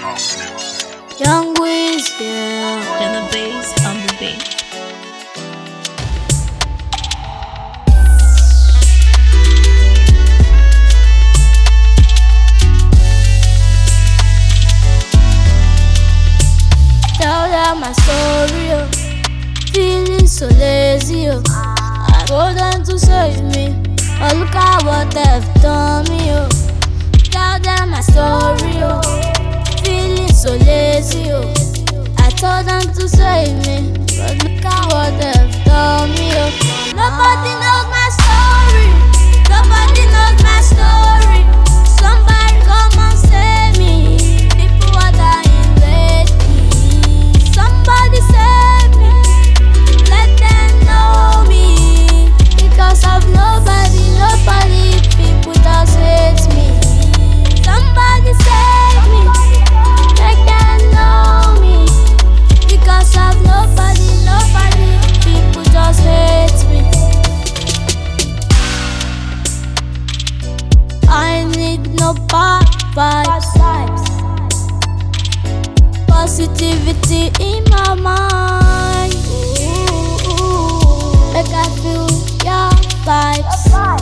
Young Wiz, yeah. Then the bass on the beat. Tell them my story, oh. Feeling so lazy, oh. I told them to save me, but look at what they've done me, oh. Tell them my story, oh. Feeling so lazy, oh. I told them to save me, but look at what they've done me, oh. Nobody knows my story. Nobody knows my story. Somebody come and save me. People are dying lately. Somebody save me. Let them know me. Because of nobody, people just hate me. Somebody save me. Let them know me. Because of nobody, people just hate me. I need no bad vibes. Positivity in my mind. Make I feel your vibes.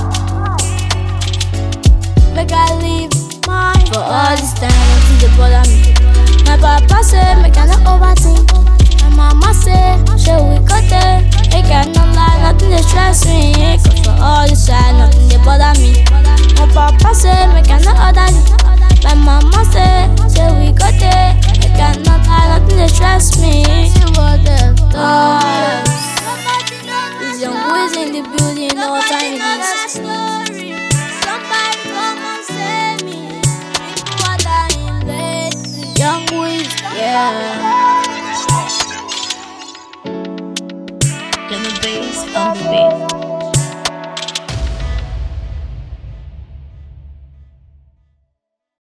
Make I live mine. For all this time, nothing dey bother me. My papa say make I no overthink. My mama say shey we go there. Make I no lie, nothing dey stress me. Cause for all this time, nothing dey bother me. My papa say make I no order it. My mama say we go there. Make I no lie, nothing dey stress me. See what they've done. It's Young Wiz in the building, know what time it is. Somebody come and save me. People are dying lately. Young Wiz, yeah. Then the bass on the beat.